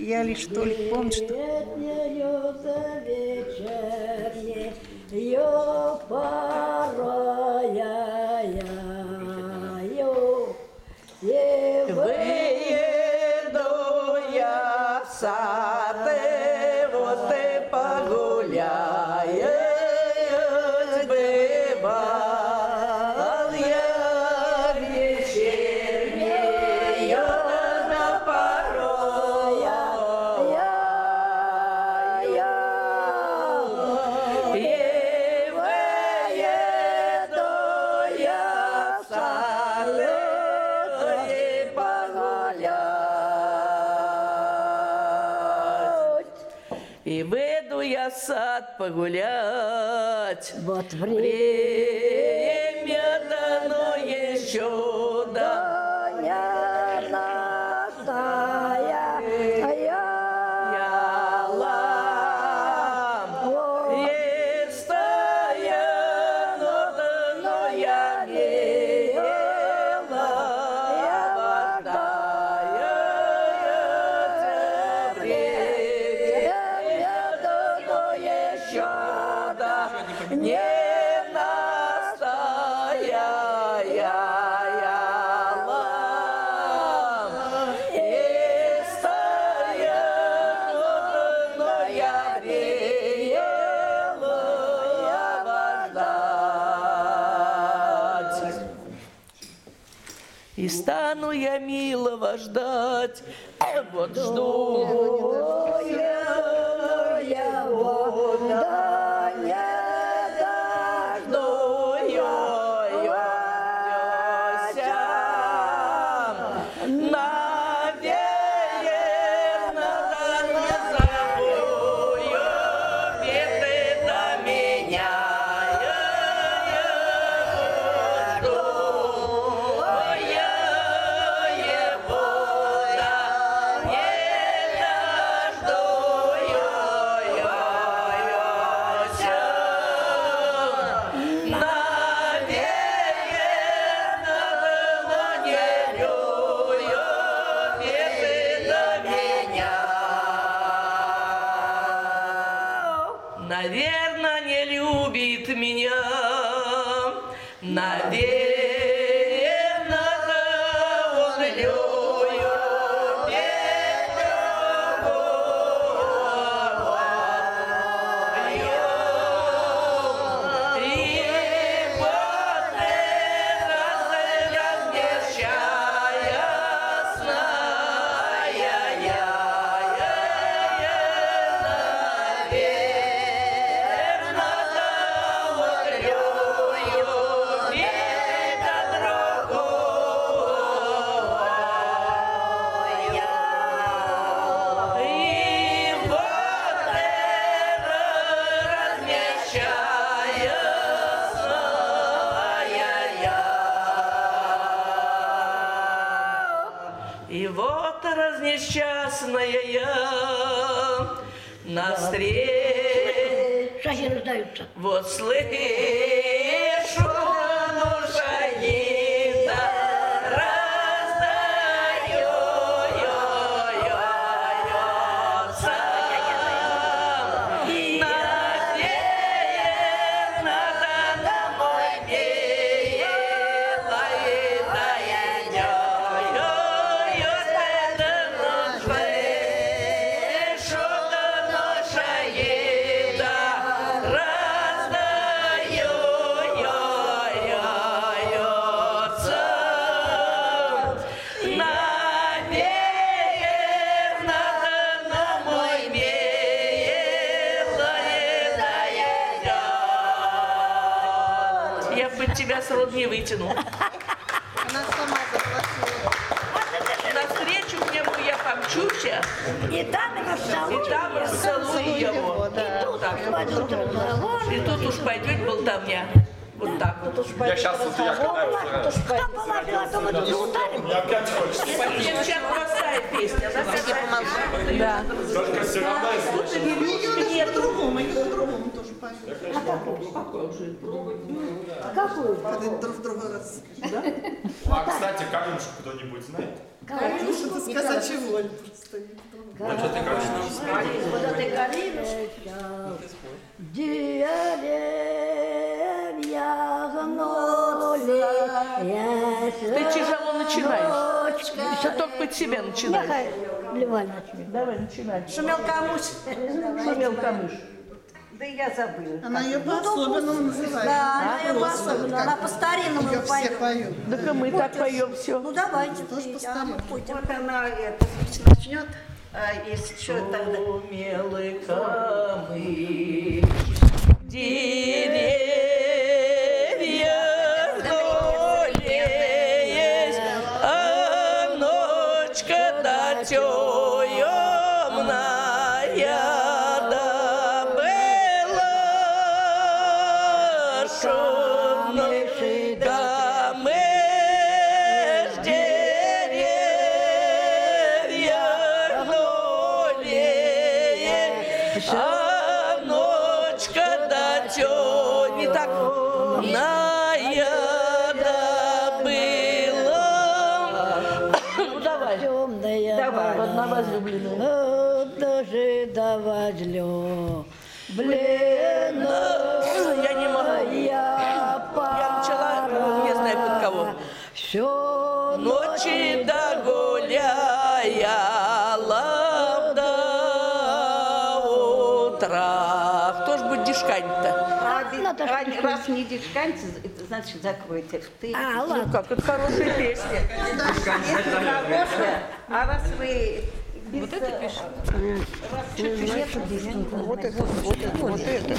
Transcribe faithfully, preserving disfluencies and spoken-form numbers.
я лишь только помню, что... Выеду я в сад, вот и погуляю, бывал я вечернею на порою. И выеду я в сад, и погулять. И выйду я в сад погулять. Вот время. Время дано еще, да. Не настояла. Есть стояно, но я ела, вождая время дано еще, да. Не настояла. И стояно, но я грела, вождать. И стану я милого ждать, вот жду я его, да не дожду ее, наверно, не забую, ведь ты до меня жду я его, да не дожду ее, наверно, но не любит, ведь ты до меня. Наверно, не любит меня, наверно, он любит другую. И вот эта несчастная я, наверно, и вот разнесчастная я навстречу. Шаги рождаются. Вот слышу, ну шаги, да, раздаются. Наверно, да домой белой доедёю, слышу, да наша еда раздается. Наверно, да домой белой доедёт. Я бы тебя с рот не вытяну. Она сама заплатила. Навстречу к нему я помчуся, И там его и целуют. там расцелую его. Да. Так. И тут уж пойдет болтовня. Вот так вот. Я сейчас вот я катаюсь. Кто положил, а то мы тут не ударим. Мне опять хочется. Девчат простая песня. Она всегда Да. Только все равно тут и веревочки нету. По-другому, и по-другому тоже поют. Какую? Друг друга раз. А, кстати, Калюшу кто-нибудь знает? Калюша, это с казачьей воли просто. А что ты кажешь нам спать? Вот этой калиночка. Деревья гнули. Ты тяжело начинаешь. Все только под себя начинаешь. Нехай Леваль начнет. Давай, начинай. Шумел камуш. Шумел камыш. Да я забыла. Она ее по-особенному называет. Да, она ее по-особенному, она по-старинному Ее все поет. поют. Так и мы так поем все. Ну давайте, Тоже пейте, а по-старинному. мы пойдем. Вот она это начнет, а если что, тогда... Умелый камыш, деревья гнулись, а ночка да темная, да была шумно, да мы ж деревья гнулись, а ночка да темная, не так, да была. Ну давай. Темная. Давай, одна возлюбленная. Даже да возлюбленная. Я не могу. Я начала, не знаю под кого. Все Ночи догуляла до утра. Кто ж будет дишкать-то? Надо ж А, пешком. раз не дишканьте, это значит закройте рты. А, Ну ладно. как, это хорошая песня. Если хорошая, а раз вы... Вот это пишете? Вот это, вот это, вот это.